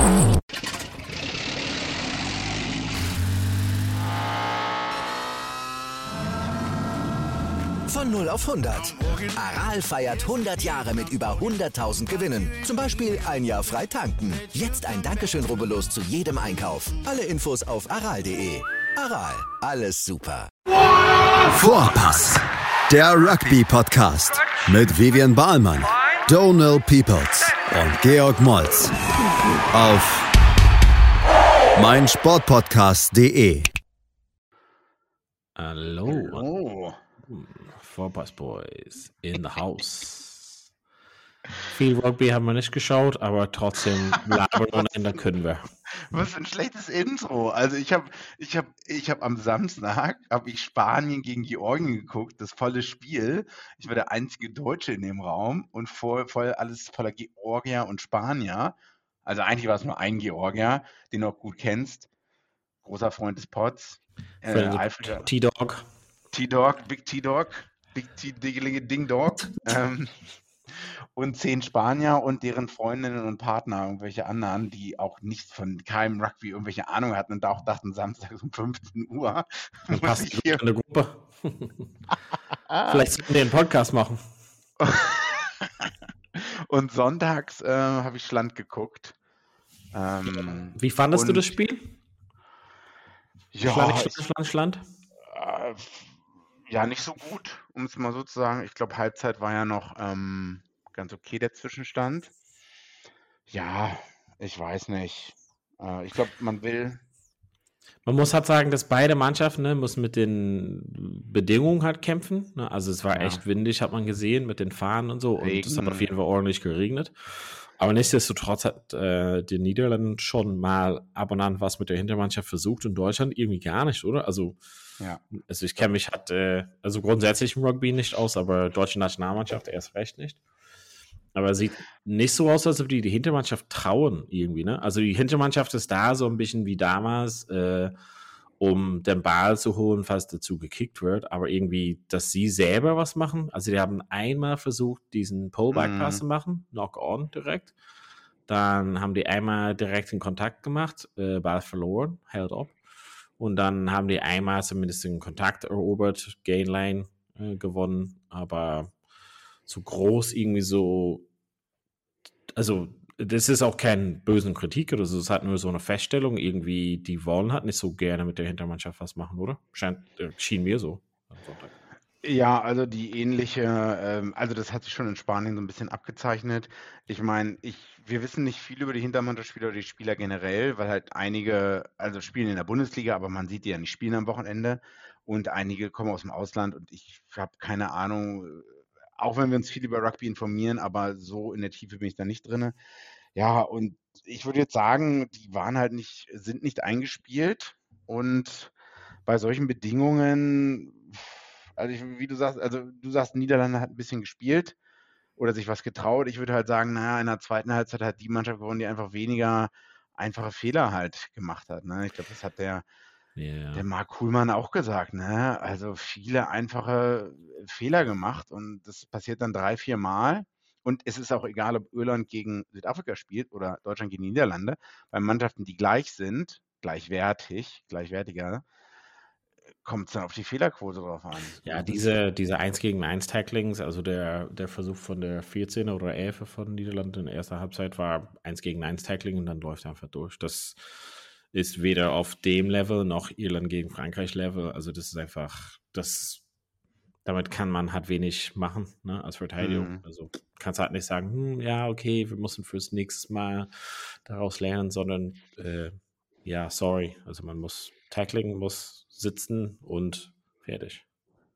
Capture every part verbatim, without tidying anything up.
Von null auf hundert. Aral feiert hundert Jahre mit über hunderttausend Gewinnen. Zum Beispiel ein Jahr frei tanken. Jetzt ein Dankeschön, rubbellos zu jedem Einkauf. Alle Infos auf aral punkt de. Aral, alles super. Vorpass, der Rugby-Podcast mit Vivian Bahlmann, Donal Peoples und Georg Moltz auf meinsportpodcast punkt de. Hallo. Hallo. Vorpass Boys in the house. Viel Rugby haben wir nicht geschaut, aber trotzdem labern und ändern können wir. Was für ein schlechtes Intro. Also ich habe ich hab, ich hab am Samstag habe ich Spanien gegen Georgien geguckt, das volle Spiel. Ich war der einzige Deutsche in dem Raum und voll, voll alles voller Georgier und Spanier. Also eigentlich war es nur ein Georgier, den du auch gut kennst. Großer Freund des Pods. Äh, Alfred- T-Dog. T-Dog, Big T-Dog, Big T-Ding-Ding-Dog. ähm, und zehn Spanier und deren Freundinnen und Partner, irgendwelche anderen, die auch nicht von keinem Rugby irgendwelche Ahnung hatten und da auch dachten, samstags um fünfzehn Uhr. Dann muss passt ich du hier- in der Gruppe. Vielleicht sollten wir einen Podcast machen. Und sonntags äh, habe ich Schland geguckt. Ähm, Wie fandest du und- das Spiel? ja, Schland, ich, Schland, Schland? äh, ja, nicht so gut, um es mal so zu sagen. Ich glaube, Halbzeit war ja noch ähm, ganz okay, der Zwischenstand. Ja, ich weiß nicht. Äh, ich glaube, man will. Man muss halt sagen, dass beide Mannschaften ne, müssen mit den Bedingungen halt kämpfen. Ne? Also es war Ja. echt windig, hat man gesehen, mit den Fahnen und so. Und es hat Regen. auf jeden Fall ordentlich geregnet. Aber nichtsdestotrotz hat äh, die Niederlande schon mal ab und an was mit der Hintermannschaft versucht und Deutschland irgendwie gar nicht, oder? Also, Ja. also ich kenne mich halt, äh, also grundsätzlich im Rugby nicht aus, aber deutsche Nationalmannschaft erst recht nicht. Aber es sieht nicht so aus, als ob die die Hintermannschaft trauen irgendwie, ne? Also die Hintermannschaft ist da so ein bisschen wie damals, äh, um den Ball zu holen, falls dazu gekickt wird, aber irgendwie, dass sie selber was machen. Also die haben einmal versucht, diesen Pullback-Pass Mhm. zu machen, Knock-on direkt. Dann haben die einmal direkt in Kontakt gemacht, äh, Ball verloren, held up. Und dann haben die einmal zumindest den Kontakt erobert, Gainline äh, gewonnen, aber so groß irgendwie so, also das ist auch keine bösen Kritik oder so, es hat nur so eine Feststellung, irgendwie, die wollen halt nicht so gerne mit der Hintermannschaft was machen, oder? Scheint, äh, schien mir so am Sonntag. Ja, also die ähnliche, ähm, also das hat sich schon in Spanien so ein bisschen abgezeichnet. Ich meine, ich, wir wissen nicht viel über die Hintermannschaftsspieler oder die Spieler generell, weil halt einige, also spielen in der Bundesliga, aber man sieht die ja nicht spielen am Wochenende und einige kommen aus dem Ausland und ich habe keine Ahnung, äh, auch wenn wir uns viel über Rugby informieren, aber so in der Tiefe bin ich da nicht drin. Ja, und ich würde jetzt sagen, die waren halt nicht, sind nicht eingespielt und bei solchen Bedingungen, also ich, wie du sagst, also du sagst, Niederlande hat ein bisschen gespielt oder sich was getraut. Ich würde halt sagen, naja, in der zweiten Halbzeit hat die Mannschaft gewonnen, die einfach weniger einfache Fehler halt gemacht hat. Ne? Ich glaube, das hat der, Ja. der Marc Kuhlmann auch gesagt. Ne? Also viele einfache Fehler gemacht und das passiert dann drei, vier Mal. Und es ist auch egal, ob Irland gegen Südafrika spielt oder Deutschland gegen die Niederlande. Bei Mannschaften, die gleich sind, gleichwertig, gleichwertiger, kommt es dann auf die Fehlerquote drauf an. Ja, Das- diese, diese eins gegen eins Tacklings, also der, der Versuch von der vierzehner oder elfer von Niederlande in der ersten Halbzeit war eins gegen eins Tackling und dann läuft er einfach durch. Das ist weder auf dem Level noch Irland gegen Frankreich Level. Also das ist einfach, das, damit kann man halt wenig machen, ne, als Verteidigung. Mhm. Also kannst halt nicht sagen, hm, ja, okay, wir müssen fürs nächste Mal daraus lernen, sondern äh, ja, sorry. Also man muss Tackling, muss sitzen und fertig.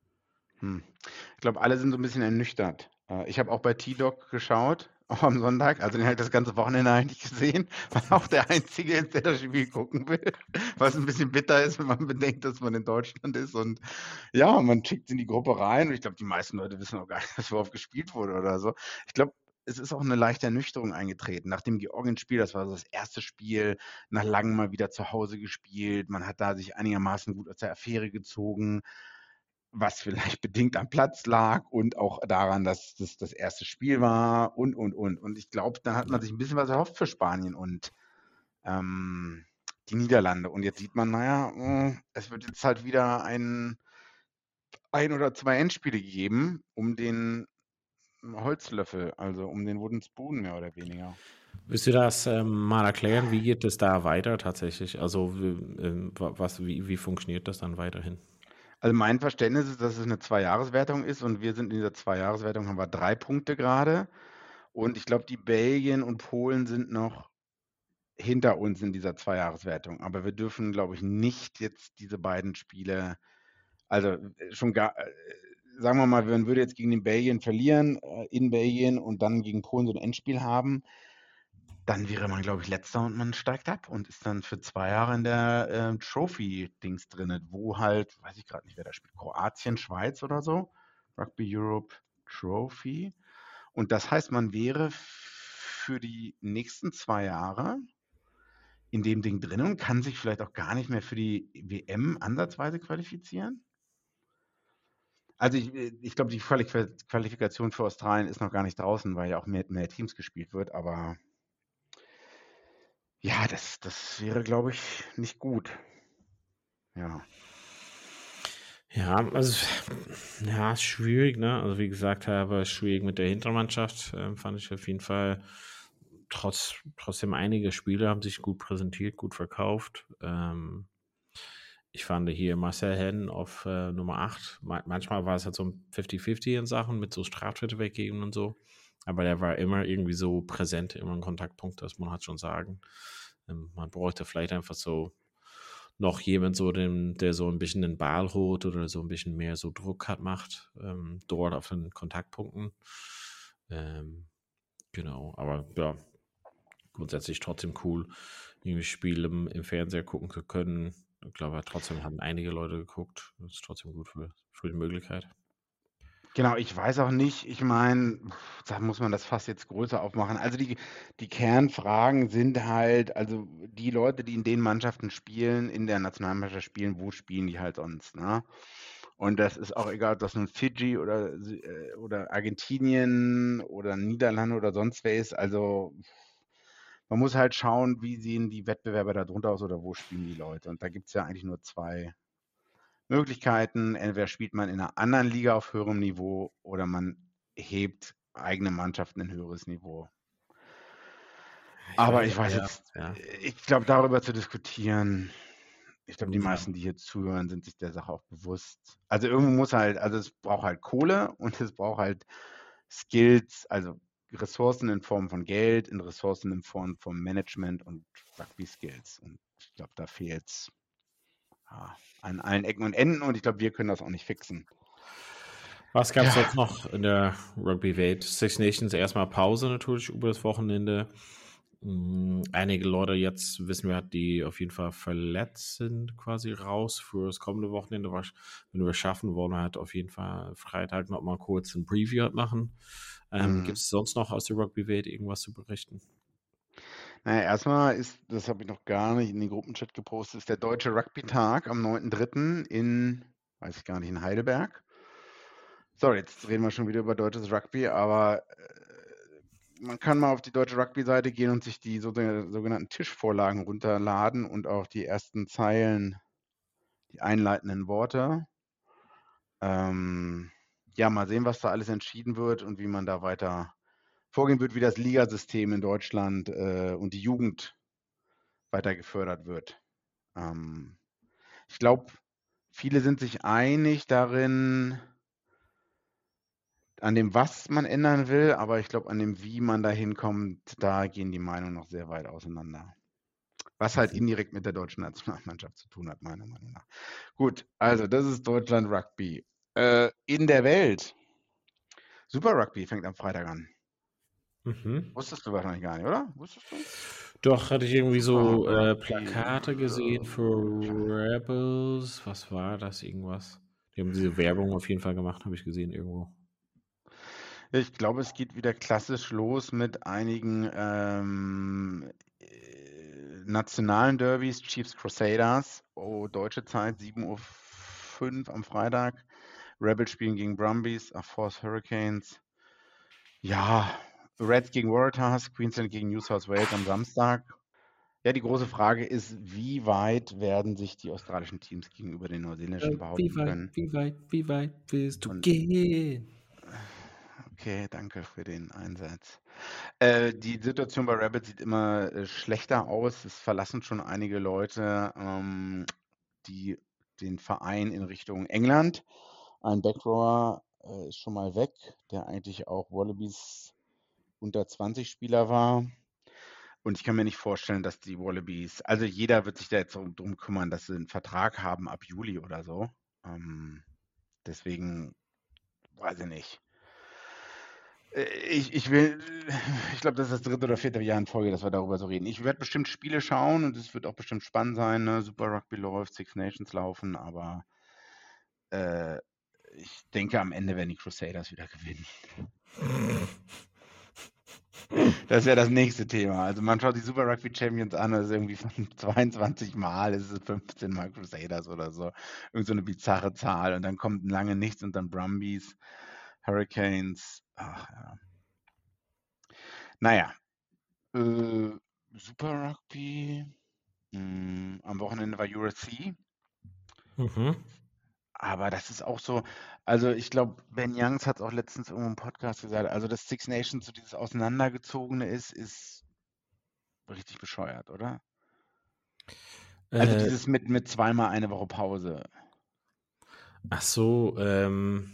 Hm. Ich glaube, alle sind so ein bisschen ernüchtert. Äh, Ich habe auch bei T-Dog geschaut, auch am Sonntag. Also den habe ich das ganze Wochenende eigentlich gesehen, weil auch der Einzige ist, der das Spiel gucken will. Was ein bisschen bitter ist, wenn man bedenkt, dass man in Deutschland ist. Und ja, man schickt es in die Gruppe rein. Und ich glaube, die meisten Leute wissen auch gar nicht, dass überhaupt gespielt wurde oder so. Ich glaube, es ist auch eine leichte Ernüchterung eingetreten. Nach dem Georgien-Spiel, das war so das erste Spiel, nach langem mal wieder zu Hause gespielt. Man hat da sich einigermaßen gut aus der Affäre gezogen, was vielleicht bedingt am Platz lag und auch daran, dass das das erste Spiel war und, und, und. Und ich glaube, dann hat man sich ein bisschen was erhofft für Spanien und ähm, die Niederlande. Und jetzt sieht man, naja, mh, es wird jetzt halt wieder ein, ein oder zwei Endspiele geben, um den Holzlöffel, also um den Wooden Spoon mehr oder weniger. Willst du das ähm, mal erklären? Wie geht es da weiter tatsächlich? Also wie, ähm, wa- was, wie, wie funktioniert das dann weiterhin? Also mein Verständnis ist, dass es eine Zwei-Jahres-Wertung ist und wir sind in dieser Zwei-Jahres-Wertung, haben wir drei Punkte gerade. Und ich glaube, die Belgien und Polen sind noch hinter uns in dieser Zwei-Jahres-Wertung. Aber wir dürfen, glaube ich, nicht jetzt diese beiden Spiele, also äh, schon gar, äh, sagen wir mal, man würde jetzt gegen den Belgien verlieren, äh, in Belgien und dann gegen Polen so ein Endspiel haben, dann wäre man, glaube ich, Letzter und man steigt ab und ist dann für zwei Jahre in der äh, Trophy-Dings drin, wo halt, weiß ich gerade nicht, wer da spielt, Kroatien, Schweiz oder so, Rugby Europe Trophy. Und das heißt, man wäre für die nächsten zwei Jahre in dem Ding drin und kann sich vielleicht auch gar nicht mehr für die W M ansatzweise qualifizieren. Also ich, ich glaube, die Qualif- Qualifikation für Australien ist noch gar nicht draußen, weil ja auch mehr, mehr Teams gespielt wird, aber ja, das, das wäre, glaube ich, nicht gut. Ja. Ja, also ja, ist schwierig, ne? Also wie gesagt habe, schwierig mit der Hintermannschaft, ähm, fand ich auf jeden Fall. Trotz, trotzdem einige Spiele haben sich gut präsentiert, gut verkauft. Ähm, ich fand hier Marcel Hen auf äh, Nummer acht. Ma manchmal war es halt so ein fünfzig fünfzig in Sachen mit so Straftritte weggeben und so. Aber der war immer irgendwie so präsent, immer ein Kontaktpunkt, das muss man halt schon sagen. Ähm, man bräuchte vielleicht einfach so noch jemand, so den, der so ein bisschen den Ball holt oder so ein bisschen mehr so Druck hat, macht, ähm, dort auf den Kontaktpunkten. Ähm, genau, aber ja, grundsätzlich trotzdem cool, irgendwie Spiele im, im Fernseher gucken zu können. Ich glaube, trotzdem haben einige Leute geguckt. Das ist trotzdem gut für, für die Möglichkeit. Genau, ich weiß auch nicht, ich meine, da muss man das Fass jetzt größer aufmachen. Also die, die Kernfragen sind halt, also die Leute, die in den Mannschaften spielen, in der Nationalmannschaft spielen, wo spielen die halt sonst, ne? Und das ist auch egal, ob das nun Fidschi oder, äh, oder Argentinien oder Niederlande oder sonst wer ist. Also man muss halt schauen, wie sehen die Wettbewerber da drunter aus oder wo spielen die Leute. Und da gibt es ja eigentlich nur zwei Möglichkeiten. Entweder spielt man in einer anderen Liga auf höherem Niveau oder man hebt eigene Mannschaften in höheres Niveau. Ich Aber weiß, ich weiß ja, jetzt, ja. ich glaube, darüber zu diskutieren, ich glaube, die Ja. meisten, die hier zuhören, sind sich der Sache auch bewusst. Also irgendwo muss halt, also es braucht halt Kohle und es braucht halt Skills, also Ressourcen in Form von Geld, in Ressourcen in Form von Management und Rugby-Skills. Und ich glaube, da fehlt es ja, an allen Ecken und Enden und ich glaube, wir können das auch nicht fixen. Was gab es Ja. sonst noch in der Rugby-Welt? Six Nations erstmal Pause natürlich über das Wochenende. Mm, Einige Leute jetzt, wissen wir, die auf jeden Fall verletzt sind, quasi raus für das kommende Wochenende. Was- Wenn wir es schaffen wollen, halt auf jeden Fall Freitag noch mal kurz ein Preview halt machen. Ähm, Mhm. Gibt es sonst noch aus der Rugby-Welt irgendwas zu berichten? Naja, erstmal ist, das habe ich noch gar nicht in den Gruppenchat gepostet, ist der Deutsche Rugby-Tag am neunten dritten in, weiß ich gar nicht, in Heidelberg. Sorry, jetzt reden wir schon wieder über deutsches Rugby, aber äh, man kann mal auf die deutsche Rugby-Seite gehen und sich die so, sogenannten Tischvorlagen runterladen und auch die ersten Zeilen, die einleitenden Worte. Ähm, ja, mal sehen, was da alles entschieden wird und wie man da weiter vorgehen wird, wie das Ligasystem in Deutschland äh, und die Jugend weiter gefördert wird. Ähm, ich glaube, viele sind sich einig darin, an dem, was man ändern will, aber ich glaube, an dem, wie man da hinkommt, da gehen die Meinungen noch sehr weit auseinander. Was halt Mhm. indirekt mit der deutschen Nationalmannschaft zu tun hat, meiner Meinung nach. Gut, also das ist Deutschland Rugby. Äh, in der Welt. Super Rugby fängt am Freitag an. Mhm. Wusstest du wahrscheinlich gar nicht, oder? Wusstest du? Doch, hatte ich irgendwie Super so äh, Rugby. Plakate gesehen für Rebels. Was war das? Irgendwas? Die haben diese Werbung auf jeden Fall gemacht, habe ich gesehen irgendwo. Ich glaube, es geht wieder klassisch los mit einigen ähm, äh, nationalen Derbys, Chiefs Crusaders, oh, deutsche Zeit, sieben Uhr fünf am Freitag. Rebels spielen gegen Brumbies, ach, Force Hurricanes. Ja, Reds gegen Waratahs, Queensland gegen New South Wales am Samstag. Ja, die große Frage ist, wie weit werden sich die australischen Teams gegenüber den neuseeländischen Wie behaupten weit, können? wie weit, wie weit willst du Und gehen? okay, danke für den Einsatz. Äh, die Situation bei Rabbits sieht immer äh, schlechter aus. Es verlassen schon einige Leute ähm, die, den Verein in Richtung England. Ein Backrower äh, ist schon mal weg, der eigentlich auch Wallabies unter zwanzig Spieler war. Und ich kann mir nicht vorstellen, dass die Wallabies, also jeder wird sich da jetzt drum, drum kümmern, dass sie einen Vertrag haben ab Juli oder so. Ähm, deswegen weiß ich nicht. Äh, Ich, ich will, ich glaube, das ist das dritte oder vierte Jahr in Folge, dass wir darüber so reden. Ich werde bestimmt Spiele schauen und es wird auch bestimmt spannend sein. Ne? Super Rugby läuft, Six Nations laufen, aber äh, ich denke, am Ende werden die Crusaders wieder gewinnen. Das wäre das nächste Thema. Also man schaut die Super Rugby Champions an, das ist irgendwie von zweiundzwanzig Mal, es ist fünfzehn Mal Crusaders oder so. Irgend so eine bizarre Zahl. Und dann kommt lange nichts und dann Brumbies, Hurricanes. Ach ja. Naja. Äh, Super Rugby. Hm, am Wochenende war U S C. Mhm. Aber das ist auch so, also ich glaube, Ben Youngs hat es auch letztens irgendwo im Podcast gesagt, also dass Six Nations so dieses Auseinandergezogene ist, ist richtig bescheuert, oder? Also Äh, dieses mit, mit zweimal eine Woche Pause. ach so, ähm,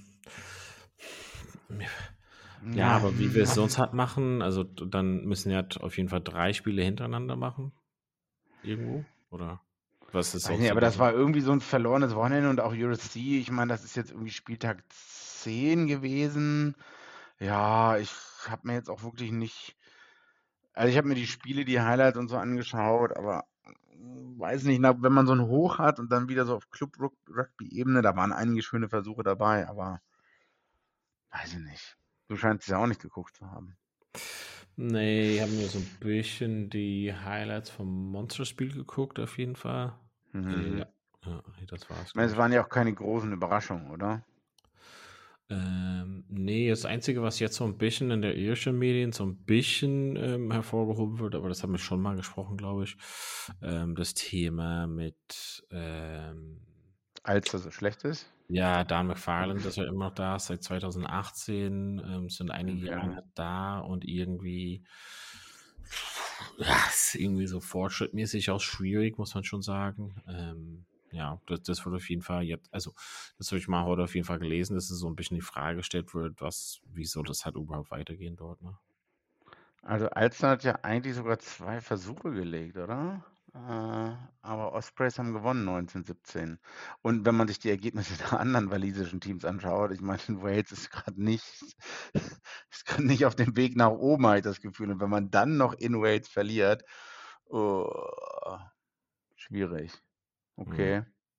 ja, Ja, aber wie wir es sonst halt machen, also d- dann müssen ja auf jeden Fall drei Spiele hintereinander machen. Irgendwo? Oder was ist weiß sonst nicht, die aber das Lösung? war irgendwie so ein verlorenes Wochenende und auch U S C, ich meine, das ist jetzt irgendwie Spieltag zehn gewesen. Ja, ich habe mir jetzt auch wirklich nicht, also ich habe mir die Spiele, die Highlights und so angeschaut, aber mm, weiß nicht, na, wenn man so ein Hoch hat und dann wieder so auf Club-Rugby-Ebene, da waren einige schöne Versuche dabei, aber weiß ich nicht. Du scheinst es ja auch nicht geguckt zu haben. Nee, ich habe mir so ein bisschen die Highlights vom Monsterspiel geguckt, auf jeden Fall. Äh, Mhm. ja, ja, das war's, Ich meine, glaube es ich. waren ja auch keine großen Überraschungen, oder? Ähm, nee, das Einzige, was jetzt so ein bisschen in der irischen Medien so ein bisschen ähm, hervorgehoben wird, aber das haben wir schon mal gesprochen, glaube ich, ähm, das Thema mit ähm, Als er so schlecht ist? ja, Dan McFarland ist ja immer noch da, seit zwanzig achtzehn, ähm, sind einige Okay. Jahre da und irgendwie, ja, ist irgendwie so fortschrittmäßig auch schwierig, muss man schon sagen. Ähm, ja, das, das wird auf jeden Fall jetzt, also das habe ich mal heute auf jeden Fall gelesen, dass es so ein bisschen die Frage gestellt wird, was, wieso das halt überhaupt weitergehen dort, ne? Also Alster hat ja eigentlich sogar zwei Versuche gelegt, oder? Äh, aber Ospreys haben gewonnen neunzehn siebzehn. Und wenn man sich die Ergebnisse der anderen walisischen Teams anschaut, ich meine, Wales ist gerade nicht, ist gerade nicht auf dem Weg nach oben, habe ich das Gefühl. Und wenn man dann noch in Wales verliert, oh, schwierig. Ja. Okay.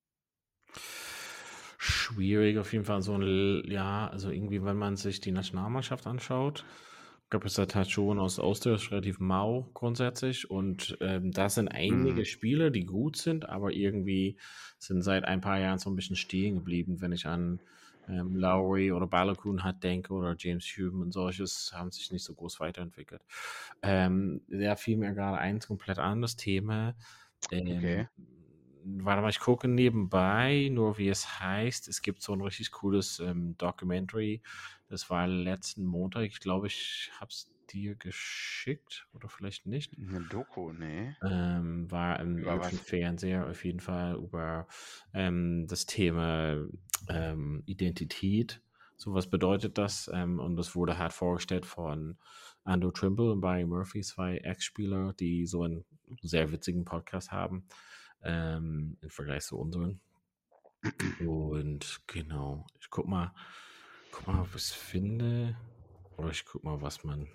Schwierig auf jeden Fall so ein, ja, also irgendwie, wenn man sich die Nationalmannschaft anschaut, gab es halt schon aus Österreich relativ mau grundsätzlich und ähm, da sind einige Hm. Spieler, die gut sind, aber irgendwie sind seit ein paar Jahren so ein bisschen stehen geblieben, wenn ich an ähm, Lowry oder Balogun halt denke oder James Hume und solches, haben sich nicht so groß weiterentwickelt. Ähm, da fiel mir gerade eins komplett anderes Thema. Ähm, Okay. Warte mal, ich gucke nebenbei, nur wie es heißt. Es gibt so ein richtig cooles ähm, Documentary. Das war letzten Montag. Ich glaube, ich habe es dir geschickt oder vielleicht nicht. Eine Doku, nee. Ähm, war im Über irischen was? Fernseher auf jeden Fall über ähm, das Thema ähm, Identität. So was bedeutet das? Ähm, und das wurde halt vorgestellt von Andrew Trimble und Barry Murphy, zwei Ex-Spieler, die so einen sehr witzigen Podcast haben ähm, im Vergleich zu unseren. Und genau, ich guck mal, guck mal, ob ich es finde. Oder ich guck mal, was man.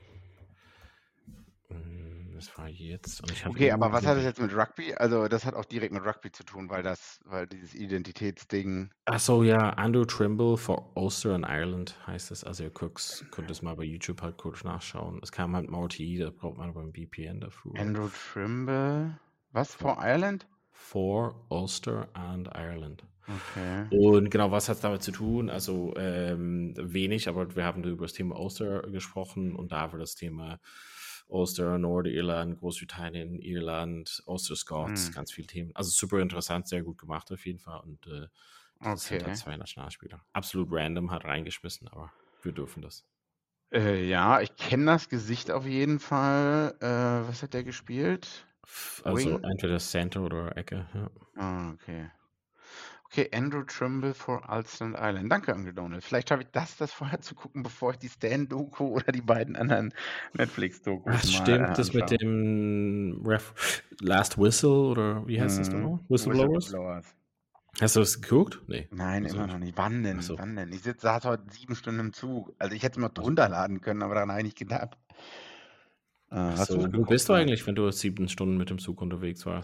mm, Das war jetzt. Und ich habe Okay, aber irgendwie was so hat ein. das jetzt mit Rugby? Also das hat auch direkt mit Rugby zu tun, weil das, weil dieses Identitätsding. Ach so, ja, Andrew Trimble for Ulster and Ireland heißt es. Also ihr guckt, könnt es mal bei YouTube halt kurz nachschauen. Es kam halt M T I, da braucht man beim V P N dafür. Andrew Trimble. Was? For, For Ireland? for Ulster and Ireland. Okay. Und genau, was hat es damit zu tun? Also ähm, wenig, aber wir haben über das Thema Ulster gesprochen und da war das Thema Ulster, Nordirland, Großbritannien, Irland, Ulster Scots, Hm. ganz viele Themen. Also super interessant, sehr gut gemacht auf jeden Fall. Und äh, das sind halt Okay. zwei Nationalspieler. Absolut random, hat reingeschmissen, aber wir dürfen das. Äh, ja, ich kenne das Gesicht auf jeden Fall. Äh, was hat der gespielt? Also Wing? entweder Center oder Ecke, ja. Ah, okay. Okay, Andrew Trimble for Ulster and Ireland. Danke, Onkel Donald. Vielleicht schaffe ich das, das vorher zu gucken, bevor ich die Stan-Doku oder die beiden anderen Netflix-Dokus Ach, mal äh, stimmt, das mit anschaue. dem Ref Last Whistle oder wie heißt das Mhm. nochmal? Whistleblowers? Whistleblowers. Hast du das geguckt? Nee. Nein, Also immer nicht. noch nicht. Wann denn? Achso. Wann denn? Ich sitz, saß heute sieben Stunden im Zug. Also ich hätte es mal Also, drunter laden können, aber daran habe ich nicht gedacht. Äh, hast du es achso. Wo geguckt? bist du Nein. eigentlich, wenn du sieben Stunden mit dem Zug unterwegs warst?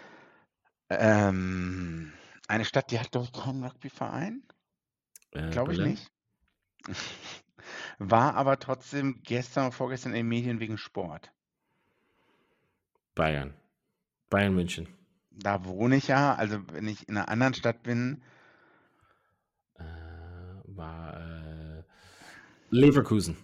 Ähm, eine Stadt, die hat, glaube ich, keinen Rugbyverein. Äh, Glaube ich Berlin? nicht. War aber trotzdem gestern und vorgestern in den Medien wegen Sport. Bayern. Bayern München. Da wohne ich ja. Also wenn ich in einer anderen Stadt bin, Äh, war äh, Leverkusen.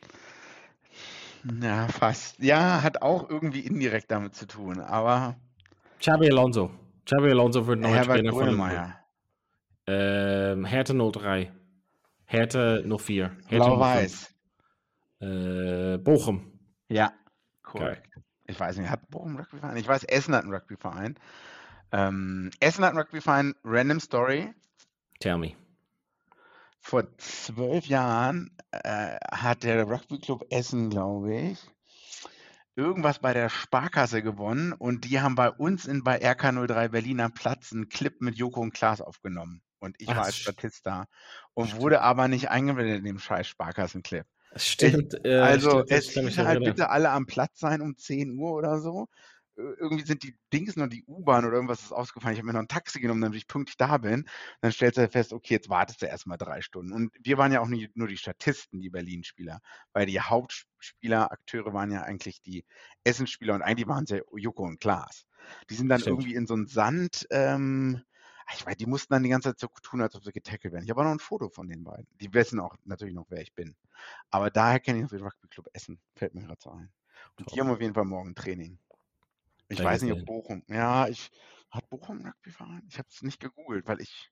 ja, fast. Ja, hat auch irgendwie indirekt damit zu tun. Aber Xabi Alonso. Xabi Alonso wird neuer Herbert Trainer von Liverpool. Grönemeyer. Ähm, Hertha null drei. Hertha null vier. Hertha null fünf. Blau-Weiß. Äh, Bochum. Ja, Geil. korrekt. Ich weiß nicht, hat Bochum einen Rugbyverein? Ich weiß, Essen hat einen Rugbyverein. Ähm, Essen hat einen Rugbyverein. Random Story. Tell me. Vor zwölf Jahren äh, hat der Rugby-Club Essen, glaube ich, irgendwas bei der Sparkasse gewonnen und die haben bei uns in, bei R K null drei Berlin am Platz einen Clip mit Joko und Klaas aufgenommen. Und ich Ach, war als st- Statist da und stimmt. wurde aber nicht eingeblendet in dem scheiß Sparkassen-Clip. Ich, Stimmt, äh, also stimmt, es ich kann mich hieß halt erinnern. bitte alle am Platz sein um zehn Uhr oder so. Äh, Irgendwie sind die Dings noch die U-Bahn oder irgendwas ist ausgefallen. Ich habe mir noch ein Taxi genommen, damit ich pünktlich da bin. Dann stellst du halt fest, okay, jetzt wartest du erstmal drei Stunden. Und wir waren ja auch nie, nur die Statisten, die Berlin-Spieler, weil die Hauptspieler, Akteure waren ja eigentlich die Essen-Spieler und eigentlich waren es ja Joko und Klaas. Die sind dann Stimmt. irgendwie in so einen Sand, ähm, ich weiß, die mussten dann die ganze Zeit so tun, als ob sie getackelt werden. Ich habe auch noch ein Foto von den beiden. Die wissen auch natürlich noch, wer ich bin. Aber daher kenne ich noch den Rugby-Club Essen, fällt mir gerade so ein. Und Top. die haben auf jeden Fall morgen Training. Ich Da weiß geht's nicht, ob dahin. Bochum, ja, ich, hat Bochum einen Rugbyverein? Ich habe es nicht gegoogelt, weil ich,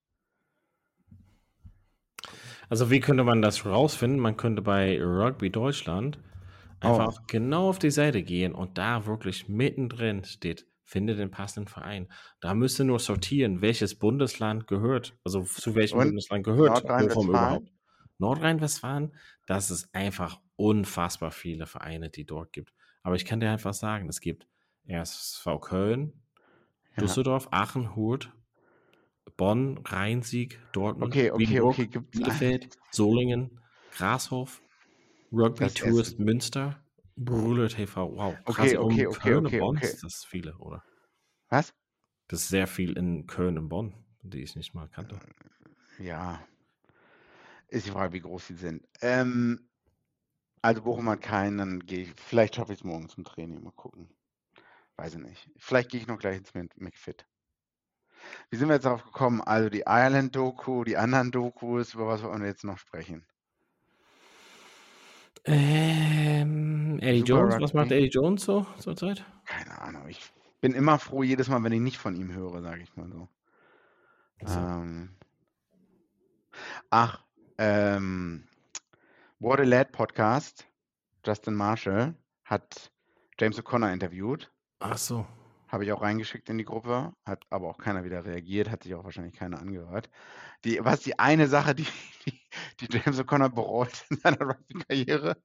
Also wie könnte man das rausfinden? Man könnte bei Rugby Deutschland einfach oh, genau auf die Seite gehen und da wirklich mittendrin steht, finde den passenden Verein. Da müsst ihr nur sortieren, welches Bundesland gehört, also zu welchem und Bundesland gehört Bochum Nordrhein-Westfalen? überhaupt. Nordrhein-Westfalen, das ist einfach unfassbar viele Vereine, die dort gibt. Aber ich kann dir einfach sagen, es gibt R S V Köln, Ja. Düsseldorf, Aachen, Hurt, Bonn, Rhein-Sieg, Dortmund, Okay, okay, Wiedenbrück, okay, gibt's Bielefeld, Solingen, Grashof, Rugby das Tourist Essen. Münster, Brüller T V. Wow, krass. Okay, okay, Und okay, Köln und okay, Bonn, okay. das ist viele, oder? Was? Das ist sehr viel in Köln und Bonn, die ich nicht mal kannte. Ja, ist die Frage, wie groß die sind. Ähm, also Bochum hat keinen, dann gehe ich, vielleicht schaffe ich es morgen zum Training, mal gucken. Weiß ich nicht. Vielleicht gehe ich noch gleich ins Mc- McFit. Wie sind wir jetzt darauf gekommen? Also die Ireland-Doku, die anderen Dokus, über was wollen wir jetzt noch sprechen? Ähm, Eddie Super Jones, was macht Rugby? Eddie Jones so zurzeit? Keine Ahnung. Ich bin immer froh jedes Mal, wenn ich nicht von ihm höre, sage ich mal so. So. Ähm, ach, ähm, What a Lad Podcast, Justin Marshall hat James O'Connor interviewt. Ach so. Habe ich auch reingeschickt in die Gruppe, hat aber auch keiner wieder reagiert, hat sich auch wahrscheinlich keiner angehört. Die, was die eine Sache, die, die, die James O'Connor bereut in seiner Rugby-Karriere?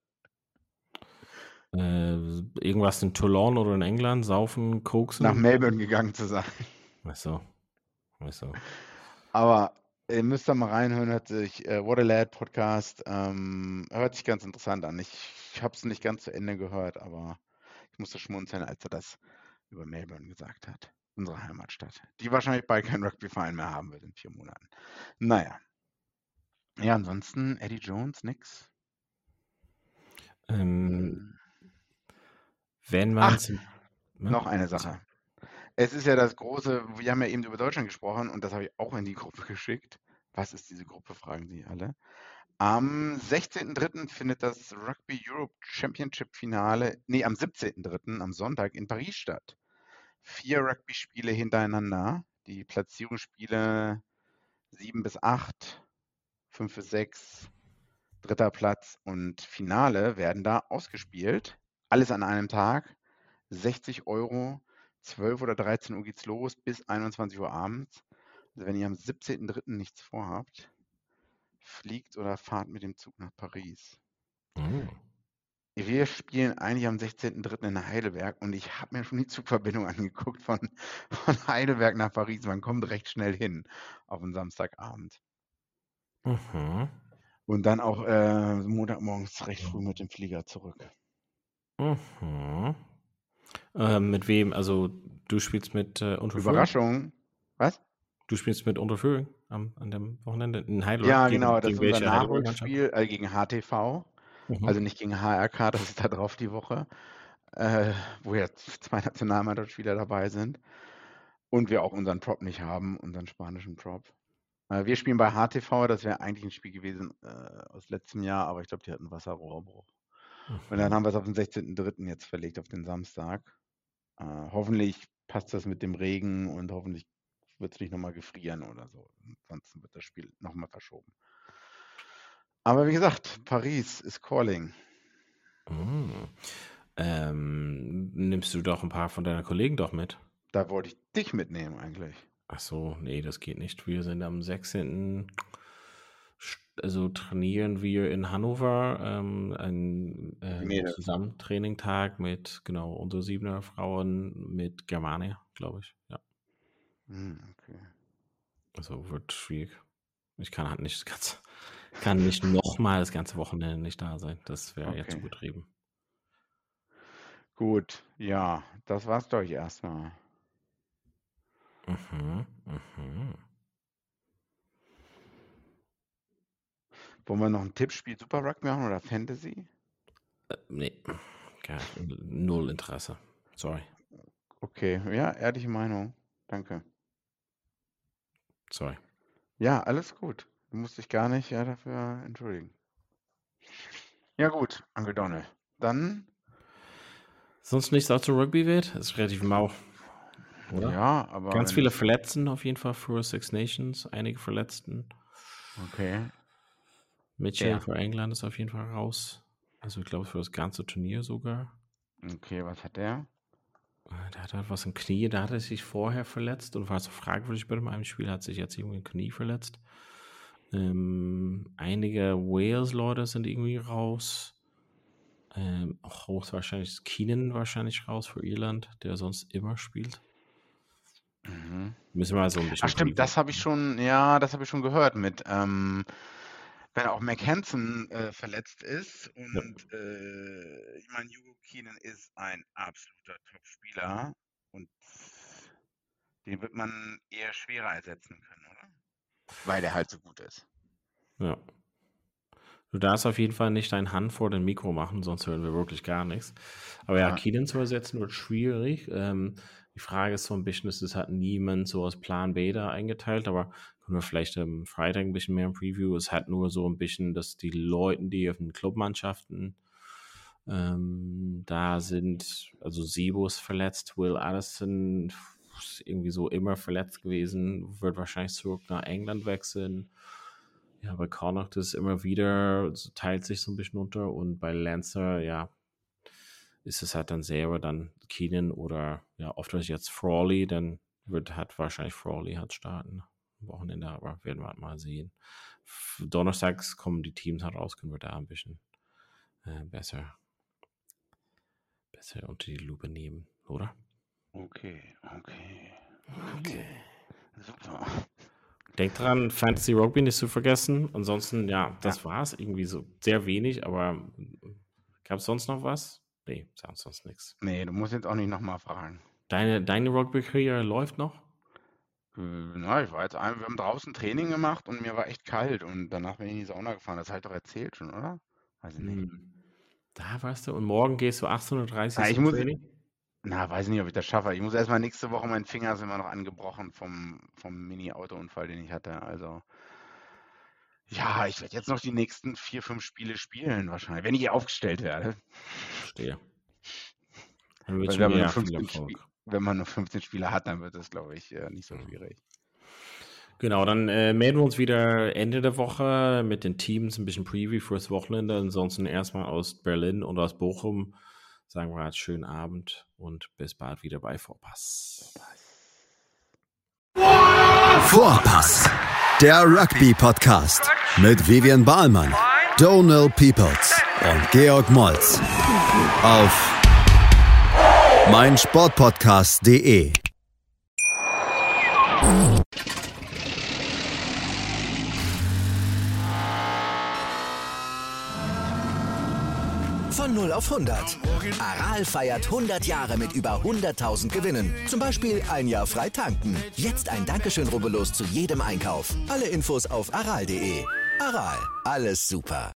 Äh, irgendwas in Toulon oder in England, saufen, koksen? Nach Melbourne gegangen zu sein. Ach so. Ach so. Aber ihr müsst da mal reinhören, hört sich äh, What a Lad Podcast, ähm, hört sich ganz interessant an. Ich, ich habe es nicht ganz zu Ende gehört, aber ich musste schmunzeln, als er das über Melbourne gesagt hat. Unsere Heimatstadt. Die wahrscheinlich bald keinen Rugby-Verein mehr haben wird in vier Monaten. Naja. Ja, ansonsten Eddie Jones, nix. Ähm, wenn Ach, man zum, ne? noch eine Sache. Es ist ja das große, wir haben ja eben über Deutschland gesprochen und das habe ich auch in die Gruppe geschickt. Was ist diese Gruppe, fragen Sie alle. Am sechzehnten dritten findet das Rugby Europe Championship Finale, nee, am siebzehnten dritten am Sonntag in Paris statt. Vier Rugby-Spiele hintereinander. Die Platzierungsspiele sieben bis acht, fünf bis sechs, dritter Platz und Finale werden da ausgespielt. Alles an einem Tag. sechzig Euro, zwölf oder dreizehn Uhr geht's los, bis einundzwanzig Uhr abends. Also wenn ihr am siebzehnten dritten nichts vorhabt, fliegt oder fahrt mit dem Zug nach Paris. Oh. Wir spielen eigentlich am sechzehnten dritten in Heidelberg und ich habe mir schon die Zugverbindung angeguckt von, von Heidelberg nach Paris. Man kommt recht schnell hin auf einen Samstagabend. Mhm. Und dann auch äh, Montagmorgens recht früh mit dem Flieger zurück. Mhm. Äh, mit wem? Also du spielst mit äh, Unterföhring? Überraschung. Was? Du spielst mit Unterföhring am an dem Wochenende in Heidelberg? Ja, Gegen, genau, das gegen ist unser welche Heidelberg-Mannschaft? Nachholspiel äh, gegen H T V. Mhm. Also nicht gegen H R K, das ist da drauf die Woche, äh, wo ja zwei Nationalmannschaftsspieler dabei sind. Und wir auch unseren Prop nicht haben, unseren spanischen Prop. Äh, wir spielen bei H T V, das wäre eigentlich ein Spiel gewesen äh, aus letztem Jahr, aber ich glaube, die hatten Wasserrohrbruch. Mhm. Und dann haben wir es auf den sechzehnten dritten jetzt verlegt, auf den Samstag. Äh, hoffentlich passt das mit dem Regen und hoffentlich wird es nicht nochmal gefrieren oder so. Ansonsten wird das Spiel nochmal verschoben. Aber wie gesagt, Paris ist calling. Mhm. Ähm, nimmst du doch ein paar von deinen Kollegen doch mit? Da wollte ich dich mitnehmen eigentlich. Ach so, nee, das geht nicht. Wir sind am sechzehnten Also trainieren wir in Hannover ähm, ein Die äh, Mädels. Zusammentrainingtag mit genau unter Siebener Frauen mit Germania, glaube ich. Ja, Hm, okay. also wird schwierig. Ich kann halt nicht das ganze, kann nicht nochmal das ganze Wochenende nicht da sein. Das wäre ja zu Okay. betrieben. Gut, ja, das war's doch erstmal. Mhm, mhm. Wollen wir noch ein Tippspiel Super Rugby machen oder Fantasy? Äh, nee, gar, null Interesse. Sorry, Okay, ja, ehrliche Meinung. Danke. sorry. Ja, alles gut. Du musst dich gar nicht ja, dafür entschuldigen. Ja gut, Uncle Donald. Dann, Sonst nichts auch zu Rugby wird? Ist relativ mau, oder? ja, aber Ganz wenn viele es, Verletzten auf jeden Fall für Six Nations, einige Verletzten. okay, Mitchell ja, für England ist auf jeden Fall raus. Also ich glaube für das ganze Turnier sogar. okay, was hat der? Äh, Der hat halt was im Knie, da hat er sich vorher verletzt und war so fragwürdig bei dem einen Spiel, hat sich jetzt irgendwie im Knie verletzt. Ähm, einige Wales-Leute sind irgendwie raus. Ähm, auch hochwahrscheinlich ist Keenan wahrscheinlich raus für Irland, der sonst immer spielt. Mhm. Müssen wir mal so ein Ach bisschen stimmt, das previewen. habe ich schon, ja, das habe ich schon gehört mit, ähm, wenn auch McHanson äh, verletzt ist Ja. und äh, ich meine, Hugo Keenan ist ein absoluter Top-Spieler und den wird man eher schwerer ersetzen können, oder? Weil der halt so gut ist. Ja. Du darfst auf jeden Fall nicht dein Hand vor dem Mikro machen, sonst hören wir wirklich gar nichts. Aber ja, Ja. Keenan zu ersetzen wird schwierig. Ähm, die Frage ist so ein bisschen, es hat niemand so aus Plan B da eingeteilt, aber können wir vielleicht am Freitag ein bisschen mehr im Preview. Es hat nur so ein bisschen, dass die Leute, die auf den Clubmannschaften ähm, da sind, also Sebo ist verletzt, Will Addison ist irgendwie so immer verletzt gewesen, wird wahrscheinlich zurück nach England wechseln. Ja, bei Connacht ist immer wieder, so teilt sich so ein bisschen unter und bei Lancer, ja, ist es halt dann selber dann Keenan oder ja, oft jetzt Frawley, dann wird hat wahrscheinlich Frawley hat starten am Wochenende, aber werden wir halt mal sehen. F- Donnerstags kommen die Teams heraus, können wir da ein bisschen äh, besser, besser unter die Lupe nehmen, oder? Okay, okay. Okay. Super. Denkt dran, Fantasy Rugby nicht zu vergessen. Ansonsten, ja, das war's. Irgendwie so sehr wenig, aber gab es sonst noch was? Nee, sagt sonst nichts. Nee, du musst jetzt auch nicht nochmal fragen. Deine, deine Rugby-Karriere läuft noch? Äh, Na, ich war jetzt ein, wir haben draußen Training gemacht und mir war echt kalt und danach bin ich in die Sauna gefahren. Das habe ich doch erzählt schon, oder? Weiß ich nicht. Hm. Da weißt du, und morgen gehst du achtzehn Uhr dreißig Ah, ich zum muss, Training? na, weiß nicht, ob ich das schaffe. Ich muss erstmal nächste Woche, mein Finger ist immer noch angebrochen vom, vom Mini-Autounfall, den ich hatte. Also, Ja, ich werde jetzt noch die nächsten vier, fünf Spiele spielen wahrscheinlich, wenn ich aufgestellt werde. Verstehe. Dann wird Weil schon wenn man, wieder nur viel fünfzehn Erfolg. Spie- wenn man nur fünfzehn Spieler hat, dann wird das, glaube ich, äh, nicht so schwierig. Genau, dann äh, melden wir uns wieder Ende der Woche mit den Teams, ein bisschen Preview fürs Wochenende. Ansonsten erstmal aus Berlin und aus Bochum sagen wir halt schönen Abend und bis bald wieder bei Vorpass. Vorpass, der Rugby-Podcast mit Vivian Bahlmann, Donald Peoples und Georg Moltz auf meinsportpodcast punkt de. Von null auf hundert. Aral feiert hundert Jahre mit über hunderttausend Gewinnen. Zum Beispiel ein Jahr frei tanken. Jetzt ein Dankeschön, rubbellos zu jedem Einkauf. Alle Infos auf aral punkt de. Aral, alles super.